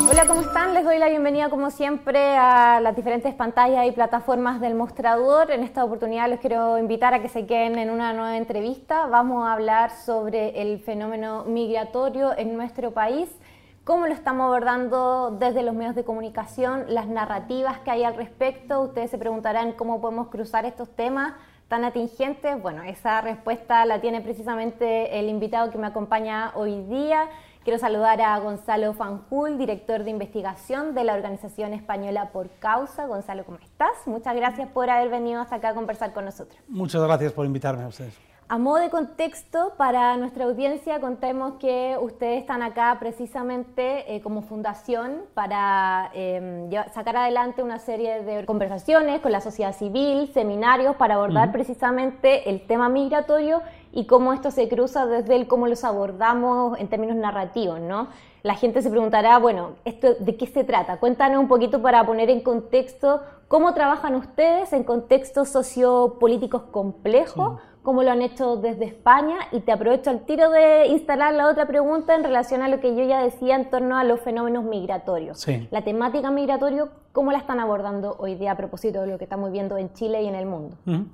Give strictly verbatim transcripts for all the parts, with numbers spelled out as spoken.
Hola, ¿cómo están? Les doy la bienvenida como siempre a las diferentes pantallas y plataformas del Mostrador. En esta oportunidad les quiero invitar a que se queden en una nueva entrevista. Vamos a hablar sobre el fenómeno migratorio en nuestro país, cómo lo estamos abordando desde los medios de comunicación, las narrativas que hay al respecto. Ustedes se preguntarán cómo podemos cruzar estos temas tan atingentes. Bueno, esa respuesta la tiene precisamente el invitado que me acompaña hoy día. Quiero saludar a Gonzalo Fanjul, director de investigación de la organización española Por Causa. Gonzalo, ¿cómo estás? Muchas gracias por haber venido hasta acá a conversar con nosotros. Muchas gracias por invitarme a ustedes. A modo de contexto, para nuestra audiencia, contemos que ustedes están acá precisamente eh, como fundación para eh, sacar adelante una serie de conversaciones con la sociedad civil, seminarios para abordar uh-huh. precisamente el tema migratorio y cómo esto se cruza desde el cómo los abordamos en términos narrativos, ¿no? La gente se preguntará, bueno, ¿esto de qué se trata? Cuéntanos un poquito para poner en contexto cómo trabajan ustedes en contextos sociopolíticos complejos, sí. cómo lo han hecho desde España, y te aprovecho al tiro de instalar la otra pregunta en relación a lo que yo ya decía en torno a los fenómenos migratorios. Sí. La temática migratorio, ¿cómo la están abordando hoy día a propósito de lo que estamos viendo en Chile y en el mundo? Uh-huh.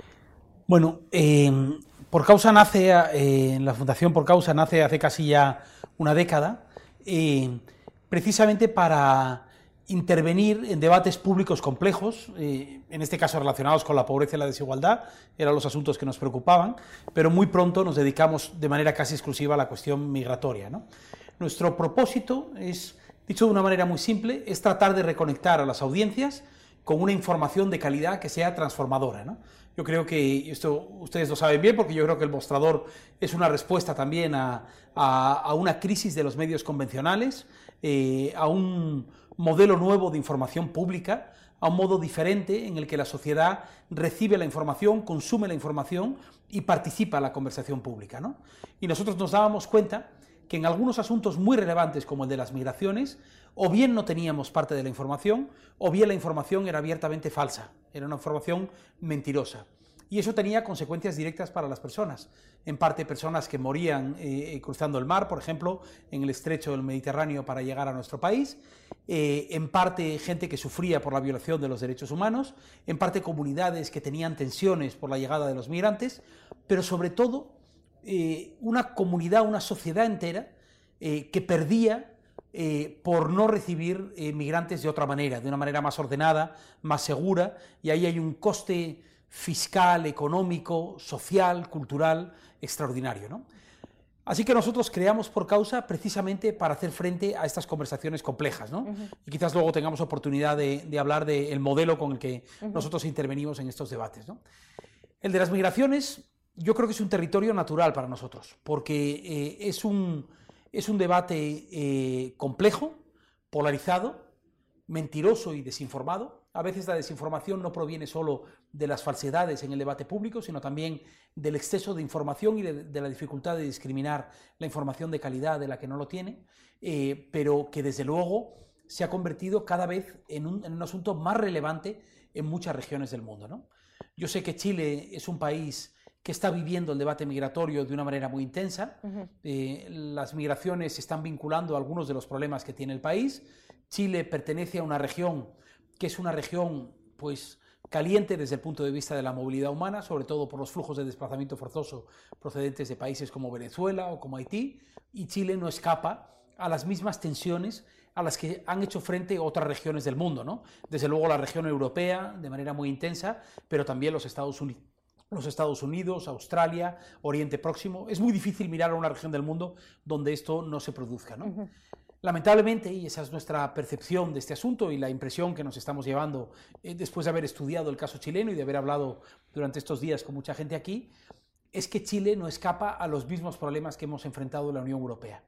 Bueno, eh, Por Causa nace, eh, la Fundación Por Causa nace hace casi ya una década, eh, precisamente para intervenir en debates públicos complejos, eh, en este caso relacionados con la pobreza y la desigualdad, eran los asuntos que nos preocupaban, pero muy pronto nos dedicamos de manera casi exclusiva a la cuestión migratoria, ¿no? Nuestro propósito es, dicho de una manera muy simple, es tratar de reconectar a las audiencias con una información de calidad que sea transformadora, ¿no? Yo creo que esto ustedes lo saben bien, porque yo creo que el Mostrador es una respuesta también a, a, a una crisis de los medios convencionales, eh, a un modelo nuevo de información pública, a un modo diferente en el que la sociedad recibe la información, consume la información y participa en la conversación pública, ¿no? Y nosotros nos dábamos cuenta que en algunos asuntos muy relevantes como el de las migraciones, o bien no teníamos parte de la información, o bien la información era abiertamente falsa, era una información mentirosa. Y eso tenía consecuencias directas para las personas. En parte, personas que morían eh, cruzando el mar, por ejemplo, en el estrecho del Mediterráneo para llegar a nuestro país. Eh, en parte, gente que sufría por la violación de los derechos humanos. En parte, comunidades que tenían tensiones por la llegada de los migrantes. Pero sobre todo, eh, una comunidad, una sociedad entera eh, que perdía Eh, por no recibir eh, migrantes de otra manera, de una manera más ordenada, más segura, y ahí hay un coste fiscal, económico, social, cultural extraordinario, ¿no? Así que nosotros creamos Por Causa precisamente para hacer frente a estas conversaciones complejas, ¿no? Uh-huh. Y quizás luego tengamos oportunidad de, de hablar del modelo con el que uh-huh. nosotros intervenimos en estos debates, ¿no? El de las migraciones yo creo que es un territorio natural para nosotros, porque eh, es un... Es un debate eh, complejo, polarizado, mentiroso y desinformado. A veces la desinformación no proviene solo de las falsedades en el debate público, sino también del exceso de información y de, de la dificultad de discriminar la información de calidad de la que no lo tiene, eh, pero que desde luego se ha convertido cada vez en un, en un asunto más relevante en muchas regiones del mundo, ¿no? Yo sé que Chile es un país que está viviendo el debate migratorio de una manera muy intensa. Uh-huh. Eh, las migraciones se están vinculando a algunos de los problemas que tiene el país. Chile pertenece a una región que es una región, pues, caliente desde el punto de vista de la movilidad humana, sobre todo por los flujos de desplazamiento forzoso procedentes de países como Venezuela o como Haití, y Chile no escapa a las mismas tensiones a las que han hecho frente otras regiones del mundo, ¿no? Desde luego la región europea de manera muy intensa, pero también los Estados Unidos. Los Estados Unidos, Australia, Oriente Próximo. Es muy difícil mirar a una región del mundo donde esto no se produzca, ¿no? Uh-huh. Lamentablemente, y esa es nuestra percepción de este asunto y la impresión que nos estamos llevando eh, después de haber estudiado el caso chileno y de haber hablado durante estos días con mucha gente aquí, es que Chile no escapa a los mismos problemas que hemos enfrentado en la Unión Europea.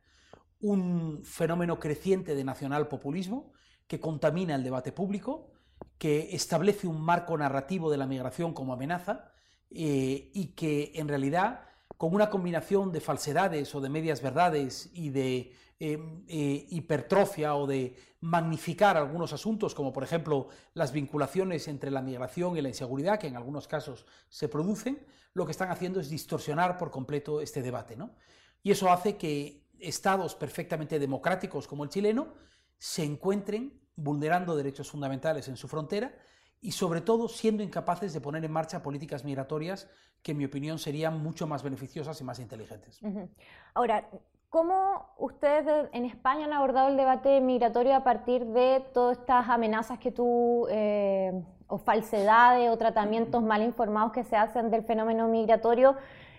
Un fenómeno creciente de nacionalpopulismo que contamina el debate público, que establece un marco narrativo de la migración como amenaza, Eh, y que en realidad con una combinación de falsedades o de medias verdades y de eh, eh, hipertrofia o de magnificar algunos asuntos, como por ejemplo las vinculaciones entre la migración y la inseguridad, que en algunos casos se producen, lo que están haciendo es distorsionar por completo este debate, ¿no? Y eso hace que estados perfectamente democráticos como el chileno se encuentren vulnerando derechos fundamentales en su frontera y sobre todo siendo incapaces de poner en marcha políticas migratorias que en mi opinión serían mucho más beneficiosas y más inteligentes. Uh-huh. Ahora, ¿cómo ustedes en España han abordado el debate migratorio a partir de todas estas amenazas que tú, eh, o falsedades o tratamientos mal informados que se hacen del fenómeno migratorio,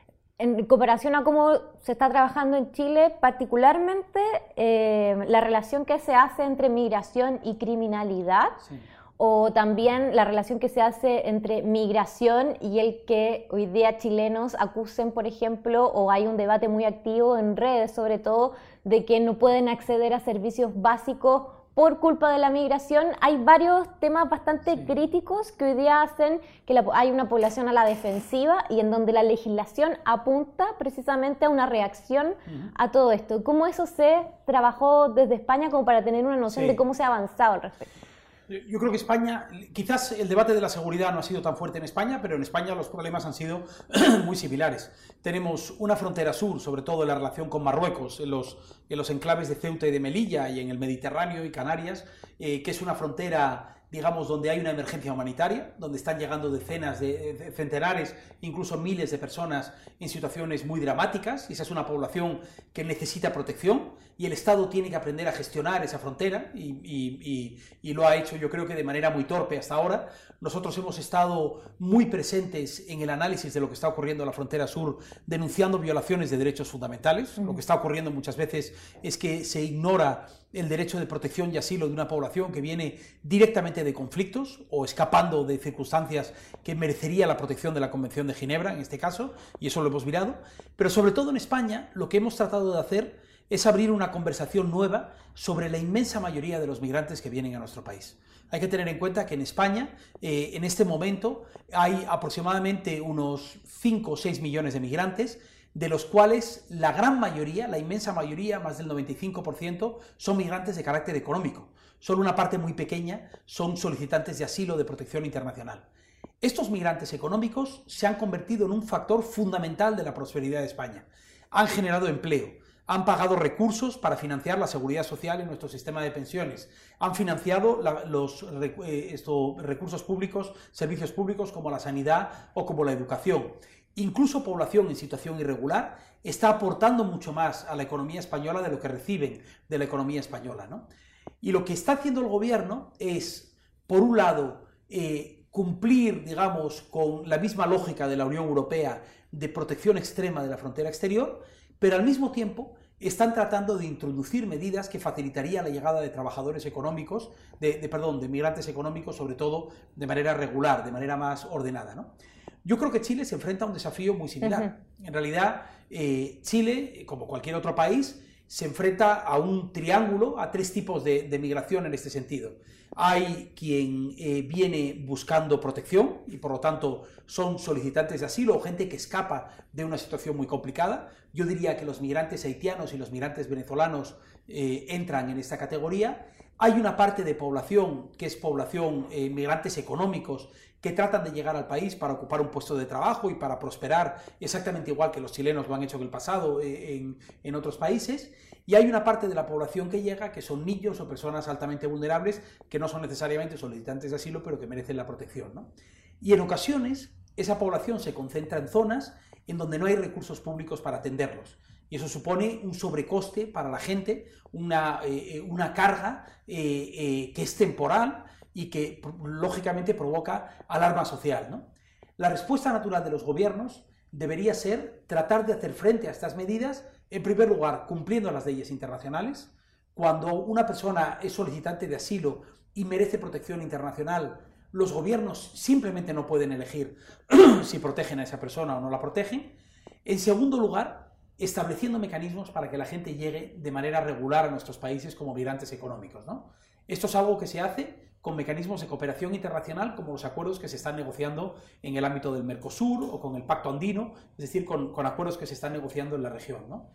en comparación a cómo se está trabajando en Chile, particularmente eh, la relación que se hace entre migración y criminalidad? Sí. O también la relación que se hace entre migración y el que hoy día chilenos acusen, por ejemplo, o hay un debate muy activo en redes, sobre todo, de que no pueden acceder a servicios básicos por culpa de la migración. Hay varios temas bastante sí. críticos que hoy día hacen que la, hay una población a la defensiva y en donde la legislación apunta precisamente a una reacción uh-huh. a todo esto. ¿Cómo eso se trabajó desde España como para tener una noción sí. de cómo se ha avanzado al respecto? Yo creo que España, quizás el debate de la seguridad no ha sido tan fuerte en España, pero en España los problemas han sido muy similares. Tenemos una frontera sur, sobre todo en la relación con Marruecos, en los, en los enclaves de Ceuta y de Melilla y en el Mediterráneo y Canarias, eh, que es una frontera, digamos, donde hay una emergencia humanitaria, donde están llegando decenas de, de centenares, incluso miles de personas en situaciones muy dramáticas, y esa es una población que necesita protección, y el Estado tiene que aprender a gestionar esa frontera, y, y, y, y lo ha hecho yo creo que de manera muy torpe hasta ahora. Nosotros hemos estado muy presentes en el análisis de lo que está ocurriendo en la frontera sur, denunciando violaciones de derechos fundamentales. Uh-huh. Lo que está ocurriendo muchas veces es que se ignora el derecho de protección y asilo de una población que viene directamente de conflictos o escapando de circunstancias que merecería la protección de la Convención de Ginebra, en este caso, y eso lo hemos mirado. Pero sobre todo en España, lo que hemos tratado de hacer es abrir una conversación nueva sobre la inmensa mayoría de los migrantes que vienen a nuestro país. Hay que tener en cuenta que en España, eh, en este momento, hay aproximadamente unos cinco o seis millones de migrantes, de los cuales la gran mayoría, la inmensa mayoría, más del noventa y cinco por ciento, son migrantes de carácter económico. Solo una parte muy pequeña son solicitantes de asilo de protección internacional. Estos migrantes económicos se han convertido en un factor fundamental de la prosperidad de España. Han generado empleo, han pagado recursos para financiar la seguridad social en nuestro sistema de pensiones, han financiado la, los eh, esto, recursos públicos, servicios públicos como la sanidad o como la educación. Incluso población en situación irregular está aportando mucho más a la economía española de lo que reciben de la economía española, ¿no? Y lo que está haciendo el gobierno es, por un lado, eh, cumplir, digamos, con la misma lógica de la Unión Europea de protección extrema de la frontera exterior, pero al mismo tiempo están tratando de introducir medidas que facilitarían la llegada de trabajadores económicos, de, de, perdón, de migrantes económicos, sobre todo de manera regular, de manera más ordenada, ¿no? Yo creo que Chile se enfrenta a un desafío muy similar. Uh-huh. En realidad, eh, Chile, como cualquier otro país, se enfrenta a un triángulo, a tres tipos de, de migración en este sentido. Hay quien eh, viene buscando protección y por lo tanto son solicitantes de asilo o gente que escapa de una situación muy complicada. Yo diría que los migrantes haitianos y los migrantes venezolanos eh, entran en esta categoría. Hay una parte de población que es población, eh, migrantes económicos, que tratan de llegar al país para ocupar un puesto de trabajo y para prosperar exactamente igual que los chilenos lo han hecho en el pasado eh, en, en otros países. Y hay una parte de la población que llega que son niños o personas altamente vulnerables que no son necesariamente solicitantes de asilo, pero que merecen la protección, ¿no? Y en ocasiones esa población se concentra en zonas en donde no hay recursos públicos para atenderlos. Y eso supone un sobrecoste para la gente, una, eh, una carga eh, eh, que es temporal y que lógicamente provoca alarma social, ¿no? La respuesta natural de los gobiernos debería ser tratar de hacer frente a estas medidas, en primer lugar, cumpliendo las leyes internacionales. Cuando una persona es solicitante de asilo y merece protección internacional, los gobiernos simplemente no pueden elegir si protegen a esa persona o no la protegen. En segundo lugar, estableciendo mecanismos para que la gente llegue de manera regular a nuestros países como migrantes económicos, ¿no? Esto es algo que se hace con mecanismos de cooperación internacional como los acuerdos que se están negociando en el ámbito del Mercosur o con el Pacto Andino, es decir, con, con acuerdos que se están negociando en la región, ¿no?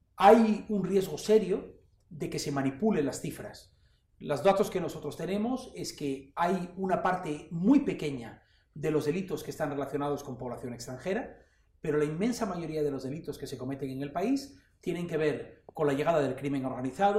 Hay un riesgo serio de que se manipulen las cifras. Los datos que nosotros tenemos es que hay una parte muy pequeña de los delitos que están relacionados con población extranjera, pero la inmensa mayoría de los delitos que se cometen en el país tienen que ver con la llegada del crimen organizado,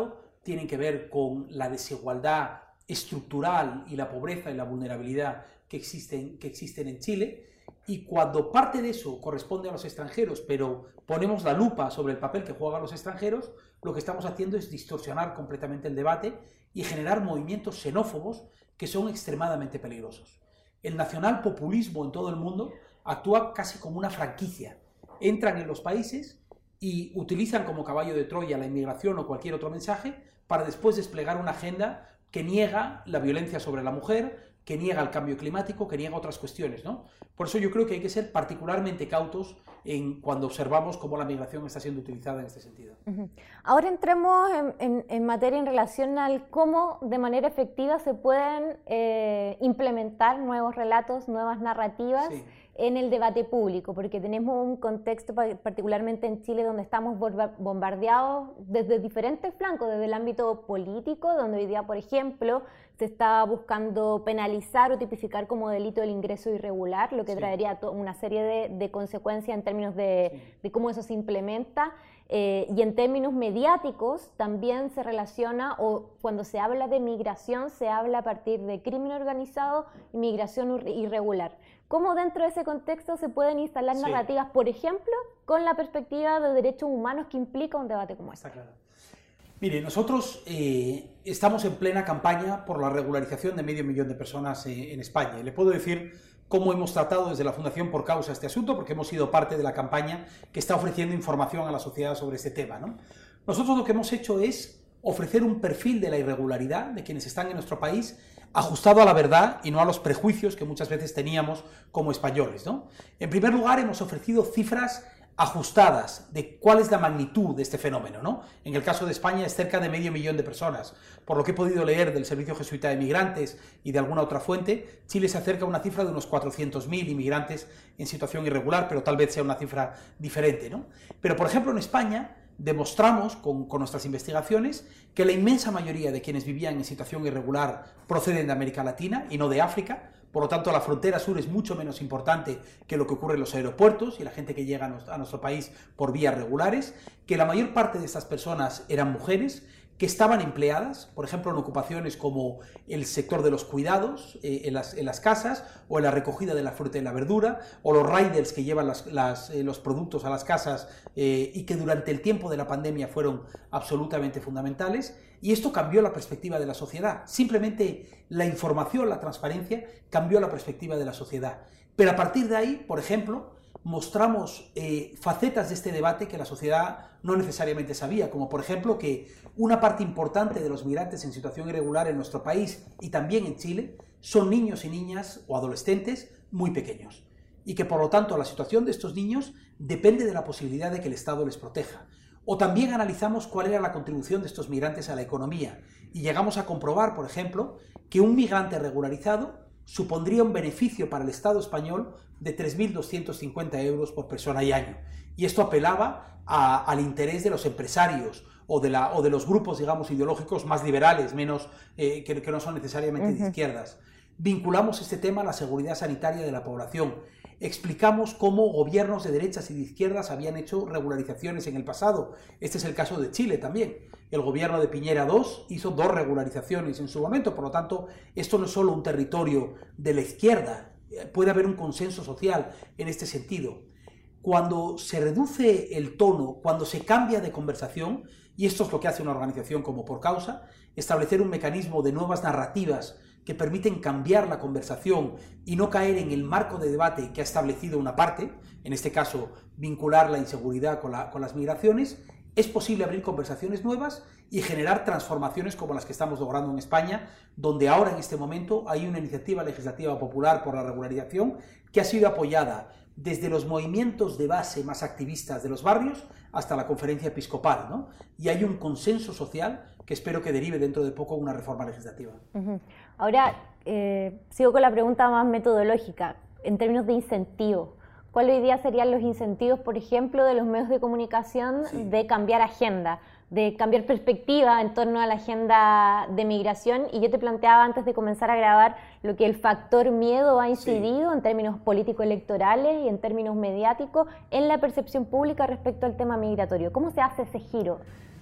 tienen que ver con la desigualdad estructural y la pobreza y la vulnerabilidad que existen, que existen en Chile, y cuando parte de eso corresponde a los extranjeros, pero ponemos la lupa sobre el papel que juegan los extranjeros, lo que estamos haciendo es distorsionar completamente el debate y generar movimientos xenófobos que son extremadamente peligrosos. El nacionalpopulismo en todo el mundo actúa casi como una franquicia. Entran en los países y utilizan como caballo de Troya la inmigración o cualquier otro mensaje para después desplegar una agenda que niega la violencia sobre la mujer, que niega el cambio climático, que niega otras cuestiones, ¿no? Por eso yo creo que hay que ser particularmente cautos en cuando observamos cómo la migración está siendo utilizada en este sentido. Uh-huh. Ahora entremos en, en, en materia en relación al cómo de manera efectiva se pueden eh, implementar nuevos relatos, nuevas narrativas, sí, en el debate público, porque tenemos un contexto particularmente en Chile donde estamos bombardeados desde diferentes flancos, desde el ámbito político, donde hoy día, por ejemplo, se está buscando penalizar o tipificar como delito el ingreso irregular, lo que sí traería una serie de, de consecuencias en términos de, sí. de cómo eso se implementa, eh, y en términos mediáticos también se relaciona, o cuando se habla de migración se habla a partir de crimen organizado y migración irregular. ¿Cómo dentro de ese contexto se pueden instalar sí. narrativas, por ejemplo, con la perspectiva de derechos humanos que implica un debate como este? Está claro. Mire, nosotros eh, estamos en plena campaña por la regularización de medio millón de personas eh, en España. Y le puedo decir cómo hemos tratado desde la Fundación Por Causa este asunto, porque hemos sido parte de la campaña que está ofreciendo información a la sociedad sobre este tema, ¿no? Nosotros lo que hemos hecho es ofrecer un perfil de la irregularidad de quienes están en nuestro país, ajustado a la verdad y no a los prejuicios que muchas veces teníamos como españoles, ¿no? En primer lugar, hemos ofrecido cifras ajustadas de cuál es la magnitud de este fenómeno, ¿no? En el caso de España es cerca de medio millón de personas. Por lo que he podido leer del Servicio Jesuita de Migrantes y de alguna otra fuente, Chile se acerca a una cifra de unos cuatrocientos mil inmigrantes en situación irregular, pero tal vez sea una cifra diferente, ¿no? Pero, por ejemplo, en España demostramos con, con nuestras investigaciones que la inmensa mayoría de quienes vivían en situación irregular proceden de América Latina y no de África. Por lo tanto, la frontera sur es mucho menos importante que lo que ocurre en los aeropuertos y la gente que llega a nuestro país por vías regulares, que la mayor parte de estas personas eran mujeres, que estaban empleadas, por ejemplo, en ocupaciones como el sector de los cuidados eh, en, las, en las casas, o en la recogida de la fruta y la verdura, o los riders que llevan las, las, eh, los productos a las casas eh, y que durante el tiempo de la pandemia fueron absolutamente fundamentales. Y esto cambió la perspectiva de la sociedad. Simplemente la información, la transparencia, cambió la perspectiva de la sociedad. Pero a partir de ahí, por ejemplo, mostramos eh, facetas de este debate que la sociedad no necesariamente sabía, como por ejemplo que una parte importante de los migrantes en situación irregular en nuestro país y también en Chile son niños y niñas o adolescentes muy pequeños, y que por lo tanto la situación de estos niños depende de la posibilidad de que el Estado les proteja. O también analizamos cuál era la contribución de estos migrantes a la economía y llegamos a comprobar, por ejemplo, que un migrante regularizado supondría un beneficio para el Estado español de tres mil doscientos cincuenta euros por persona y año. Y esto apelaba a, al interés de los empresarios o de, la, o de los grupos, digamos, ideológicos más liberales, menos, eh, que, que no son necesariamente uh-huh. de izquierdas. Vinculamos este tema a la seguridad sanitaria de la población. Explicamos cómo gobiernos de derechas y de izquierdas habían hecho regularizaciones en el pasado. Este es el caso de Chile también. El gobierno de Piñera segundo hizo dos regularizaciones en su momento. Por lo tanto, esto no es solo un territorio de la izquierda. Puede haber un consenso social en este sentido. Cuando se reduce el tono, cuando se cambia de conversación, y esto es lo que hace una organización como Por Causa, establecer un mecanismo de nuevas narrativas que permiten cambiar la conversación y no caer en el marco de debate que ha establecido una parte, en este caso vincular la inseguridad con, la, con las migraciones, es posible abrir conversaciones nuevas y generar transformaciones como las que estamos logrando en España, donde ahora en este momento hay una iniciativa legislativa popular por la regularización que ha sido apoyada desde los movimientos de base más activistas de los barrios hasta la conferencia episcopal, ¿no? Y hay un consenso social que espero que derive dentro de poco una reforma legislativa. Uh-huh. Ahora, eh, sigo con la pregunta más metodológica, en términos de incentivos. ¿Cuáles hoy día serían los incentivos, por ejemplo, de los medios de comunicación sí. de cambiar agenda, de cambiar perspectiva en torno a la agenda de migración? Y yo te planteaba antes de comenzar a grabar lo que el factor miedo ha incidido sí. en términos político-electorales y en términos mediáticos en la percepción pública respecto al tema migratorio. ¿Cómo se hace ese giro?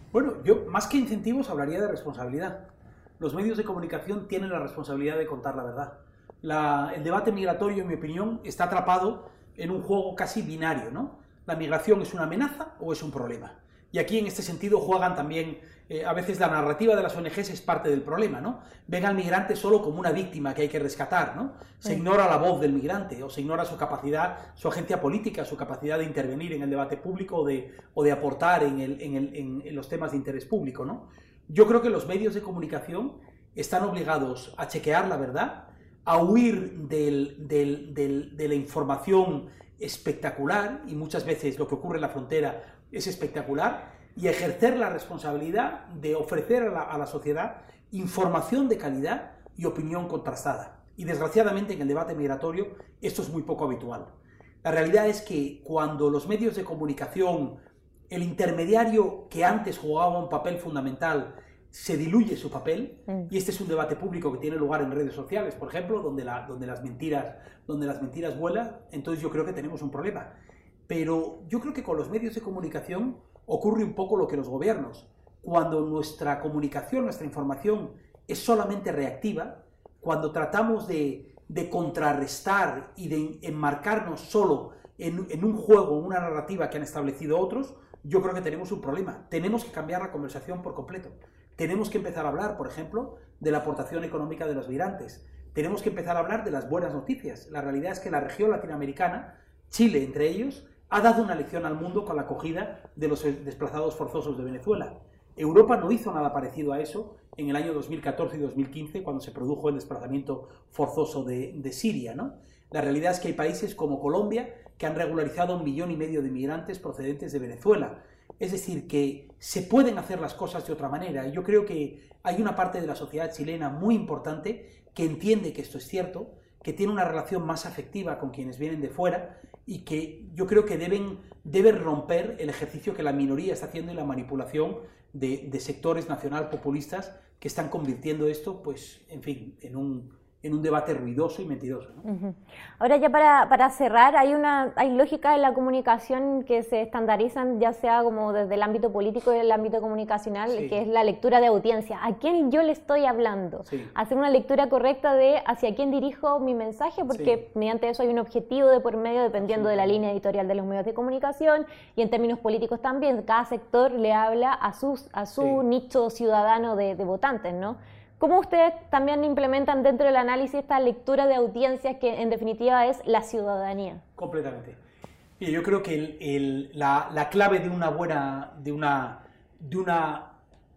Bueno, yo más que incentivos hablaría de responsabilidad. Los medios de comunicación tienen la responsabilidad de contar la verdad. La, el debate migratorio, en mi opinión, está atrapado en un juego casi binario, ¿no? ¿La migración es una amenaza o es un problema? Y aquí, en este sentido, juegan también, eh, a veces la narrativa de las O N Ges es parte del problema, ¿no? Ven al migrante solo como una víctima que hay que rescatar, ¿no? Se ignora la voz del migrante, o se ignora su capacidad, su agencia política, su capacidad de intervenir en el debate público o de, o de aportar en, el, en, el, en, en los temas de interés público, ¿no? Yo creo que los medios de comunicación están obligados a chequear la verdad, a huir del, del, del, de la información espectacular, y muchas veces lo que ocurre en la frontera es espectacular, y ejercer la responsabilidad de ofrecer a la, a la sociedad información de calidad y opinión contrastada. Y desgraciadamente en el debate migratorio esto es muy poco habitual. La realidad es que cuando los medios de comunicación, el intermediario que antes jugaba un papel fundamental, se diluye su papel, y este es un debate público que tiene lugar en redes sociales, por ejemplo, donde, la, donde, las, mentiras, donde las mentiras vuelan, entonces yo creo que tenemos un problema. Pero yo creo que con los medios de comunicación ocurre un poco lo que los gobiernos. Cuando nuestra comunicación, nuestra información es solamente reactiva, cuando tratamos de, de contrarrestar y de enmarcarnos solo en, en un juego, en una narrativa que han establecido otros, yo creo que tenemos un problema. Tenemos que cambiar la conversación por completo. Tenemos que empezar a hablar, por ejemplo, de la aportación económica de los migrantes. Tenemos que empezar a hablar de las buenas noticias. La realidad es que la región latinoamericana, Chile entre ellos, ha dado una lección al mundo con la acogida de los desplazados forzosos de Venezuela. Europa no hizo nada parecido a eso en el año dos mil catorce y dos mil quince, cuando se produjo el desplazamiento forzoso de, de Siria, ¿no? La realidad es que hay países como Colombia que han regularizado un millón y medio de migrantes procedentes de Venezuela. Es decir, que se pueden hacer las cosas de otra manera. Yo creo que hay una parte de la sociedad chilena muy importante que entiende que esto es cierto, que tiene una relación más afectiva con quienes vienen de fuera, y que yo creo que deben, deben romper el ejercicio que la minoría está haciendo y la manipulación de, de sectores nacional populistas que están convirtiendo esto, pues, en fin, en un, en un debate ruidoso y mentiroso, ¿no? Uh-huh. Ahora ya para, para cerrar, hay una hay lógica en la comunicación que se estandarizan, ya sea como desde el ámbito político y el ámbito comunicacional, sí, que es la lectura de audiencia. ¿A quién yo le estoy hablando? Sí. Hacer una lectura correcta de hacia quién dirijo mi mensaje, porque sí, mediante eso hay un objetivo de por medio, dependiendo sí, de la línea editorial de los medios de comunicación, y en términos políticos también. Cada sector le habla a, sus, a su sí, nicho ciudadano de, de votantes, ¿no? ¿Cómo ustedes también implementan dentro del análisis esta lectura de audiencias que en definitiva es la ciudadanía? Completamente. Y yo creo que el, el, la, la clave de una buena, de una, de una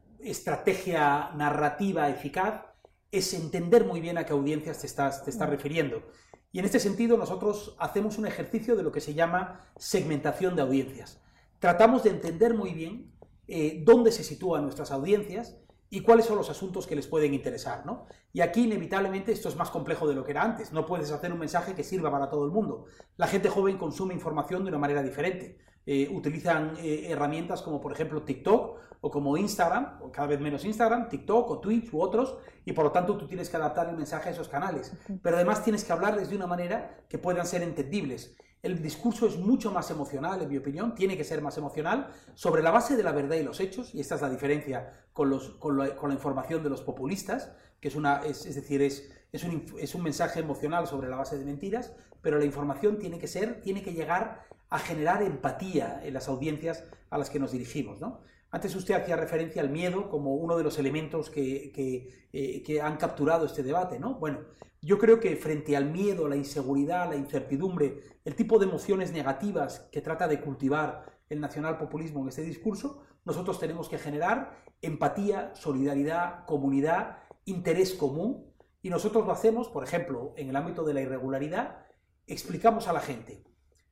estrategia narrativa eficaz es entender muy bien a qué audiencias te estás, te estás refiriendo. Y en este sentido nosotros hacemos un ejercicio de lo que se llama segmentación de audiencias. Tratamos de entender muy bien eh, dónde se sitúan nuestras audiencias y cuáles son los asuntos que les pueden interesar, ¿no? Y aquí, inevitablemente, esto es más complejo de lo que era antes. No puedes hacer un mensaje que sirva para todo el mundo. La gente joven consume información de una manera diferente. Eh, utilizan eh, herramientas como, por ejemplo, TikTok o como Instagram, o cada vez menos Instagram, TikTok o Twitch u otros, y por lo tanto tú tienes que adaptar el mensaje a esos canales. Pero además tienes que hablarles de una manera que puedan ser entendibles. El discurso es mucho más emocional, en mi opinión, tiene que ser más emocional, sobre la base de la verdad y los hechos, y esta es la diferencia con, los, con, la, con la información de los populistas, que es, una, es, es decir, es, es, un, es un mensaje emocional sobre la base de mentiras, pero la información tiene que ser, tiene que llegar a generar empatía en las audiencias a las que nos dirigimos, ¿no? Antes usted hacía referencia al miedo como uno de los elementos que, que, eh, que han capturado este debate, ¿no? Bueno, yo creo que frente al miedo, la inseguridad, la incertidumbre, el tipo de emociones negativas que trata de cultivar el nacionalpopulismo en este discurso, nosotros tenemos que generar empatía, solidaridad, comunidad, interés común, y nosotros lo hacemos, por ejemplo, en el ámbito de la irregularidad, explicamos a la gente,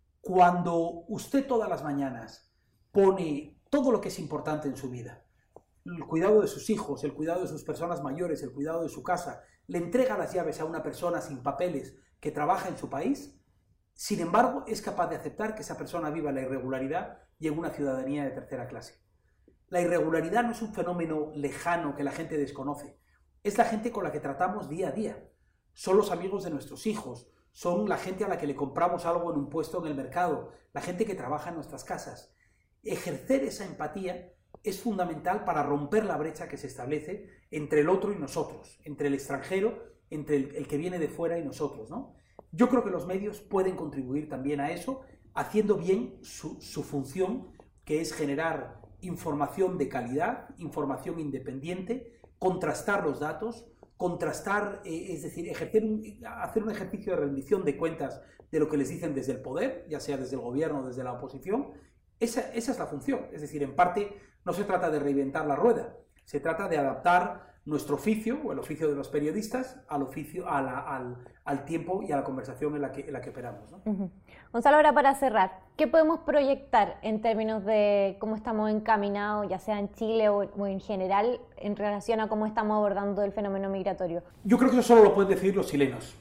cuando usted todas las mañanas pone todo lo que es importante en su vida, el cuidado de sus hijos, el cuidado de sus personas mayores, el cuidado de su casa, le entrega las llaves a una persona sin papeles que trabaja en su país, sin embargo es capaz de aceptar que esa persona viva la irregularidad y en una ciudadanía de tercera clase. La irregularidad no es un fenómeno lejano que la gente desconoce, es la gente con la que tratamos día a día, son los amigos de nuestros hijos, son la gente a la que le compramos algo en un puesto en el mercado, la gente que trabaja en nuestras casas. Ejercer esa empatía es fundamental para romper la brecha que se establece entre el otro y nosotros, entre el extranjero, entre el, el que viene de fuera y nosotros, ¿no? Yo creo que los medios pueden contribuir también a eso, haciendo bien su, su función, que es generar información de calidad, información independiente, contrastar los datos, contrastar, eh, es decir, ejercer un, hacer un ejercicio de rendición de cuentas de lo que les dicen desde el poder, ya sea desde el gobierno o desde la oposición. Esa, esa es la función, es decir, en parte no se trata de reinventar la rueda, se trata de adaptar nuestro oficio, o el oficio de los periodistas, al oficio, a la, al, al tiempo y a la conversación en la que, en la que operamos, ¿no? Uh-huh. Gonzalo, ahora para cerrar, ¿qué podemos proyectar en términos de cómo estamos encaminados, ya sea en Chile o, o en general, en relación a cómo estamos abordando el fenómeno migratorio? Yo creo que eso solo lo pueden decir los chilenos.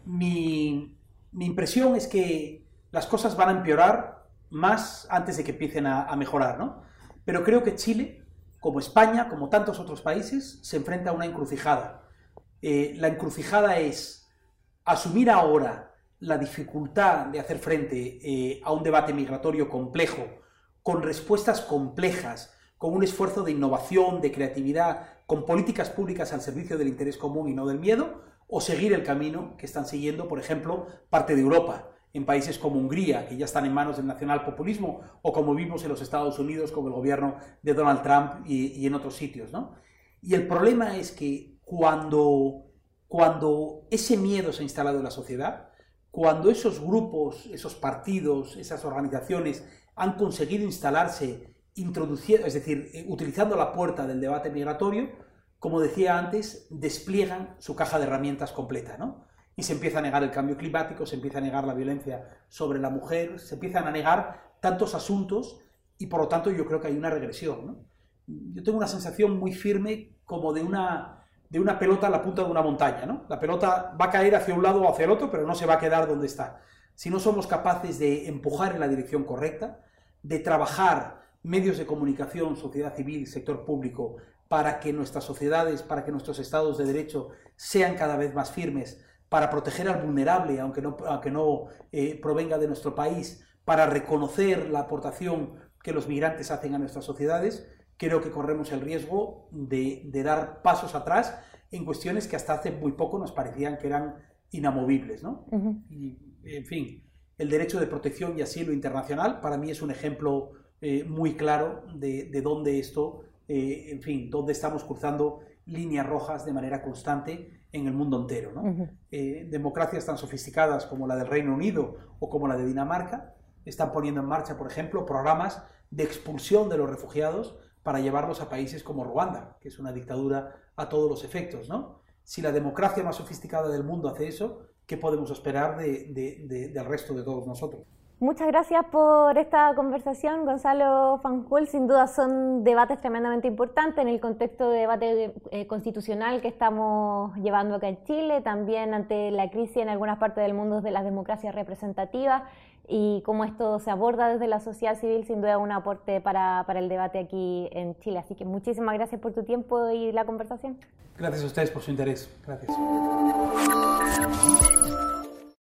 Mi, mi impresión es que las cosas van a empeorar más antes de que empiecen a, a mejorar, ¿no? Pero creo que Chile, como España, como tantos otros países, se enfrenta a una encrucijada. Eh, la encrucijada es asumir ahora la dificultad de hacer frente eh, a un debate migratorio complejo, con respuestas complejas, con un esfuerzo de innovación, de creatividad, con políticas públicas al servicio del interés común y no del miedo, o seguir el camino que están siguiendo, por ejemplo, parte de Europa, en países como Hungría, que ya están en manos del nacionalpopulismo, o como vimos en los Estados Unidos con el gobierno de Donald Trump y, y en otros sitios, ¿no? Y el problema es que cuando, cuando ese miedo se ha instalado en la sociedad, cuando esos grupos, esos partidos, esas organizaciones han conseguido instalarse, introduciendo, es decir, utilizando la puerta del debate migratorio, como decía antes, despliegan su caja de herramientas completa, ¿no? Y se empieza a negar el cambio climático, se empieza a negar la violencia sobre la mujer, se empiezan a negar tantos asuntos y por lo tanto yo creo que hay una regresión, ¿no? Yo tengo una sensación muy firme como de una, de una pelota a la punta de una montaña, ¿no? La pelota va a caer hacia un lado o hacia el otro, pero no se va a quedar donde está. Si no somos capaces de empujar en la dirección correcta, de trabajar medios de comunicación, sociedad civil, sector público, para que nuestras sociedades, para que nuestros estados de derecho sean cada vez más firmes, para proteger al vulnerable, aunque no, aunque no eh, provenga de nuestro país, para reconocer la aportación que los migrantes hacen a nuestras sociedades, creo que corremos el riesgo de, de dar pasos atrás en cuestiones que hasta hace muy poco nos parecían que eran inamovibles, ¿no? Uh-huh. Y, en fin, el derecho de protección y asilo internacional para mí es un ejemplo eh, muy claro de, de dónde esto, eh, en fin, dónde estamos cruzando líneas rojas de manera constante en el mundo entero, ¿no? Uh-huh. eh, democracias tan sofisticadas como la del Reino Unido o como la de Dinamarca están poniendo en marcha, por ejemplo, programas de expulsión de los refugiados para llevarlos a países como Ruanda, que es una dictadura a todos los efectos, ¿no? Si la democracia más sofisticada del mundo hace eso, ¿qué podemos esperar de, de, de, del resto de todos nosotros? Muchas gracias por esta conversación, Gonzalo Fanjul. Sin duda son debates tremendamente importantes en el contexto de debate eh, constitucional que estamos llevando acá en Chile, también ante la crisis en algunas partes del mundo de las democracias representativas y cómo esto se aborda desde la sociedad civil, sin duda un aporte para, para el debate aquí en Chile. Así que muchísimas gracias por tu tiempo y la conversación. Gracias a ustedes por su interés. Gracias.